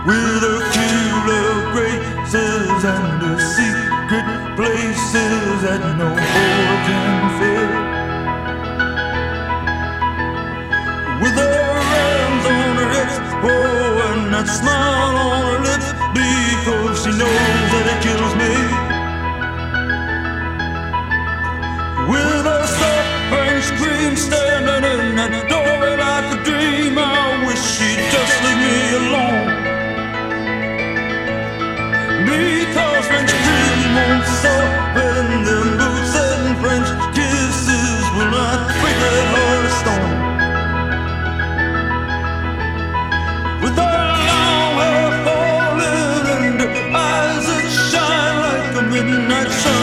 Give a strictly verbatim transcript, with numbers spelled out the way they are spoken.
with her killer graces and her secret places that no boy can fill. With her hands on her hips, oh, and that smile on her lips, because she knows that it kills me. With her soft French cream standing in that doorway like a dream, I wish she'd just leave me alone. Because French cream won't soften them boots and French kisses will not break that heart of stone. With her long hair falling and her eyes that shine like a midnight sun,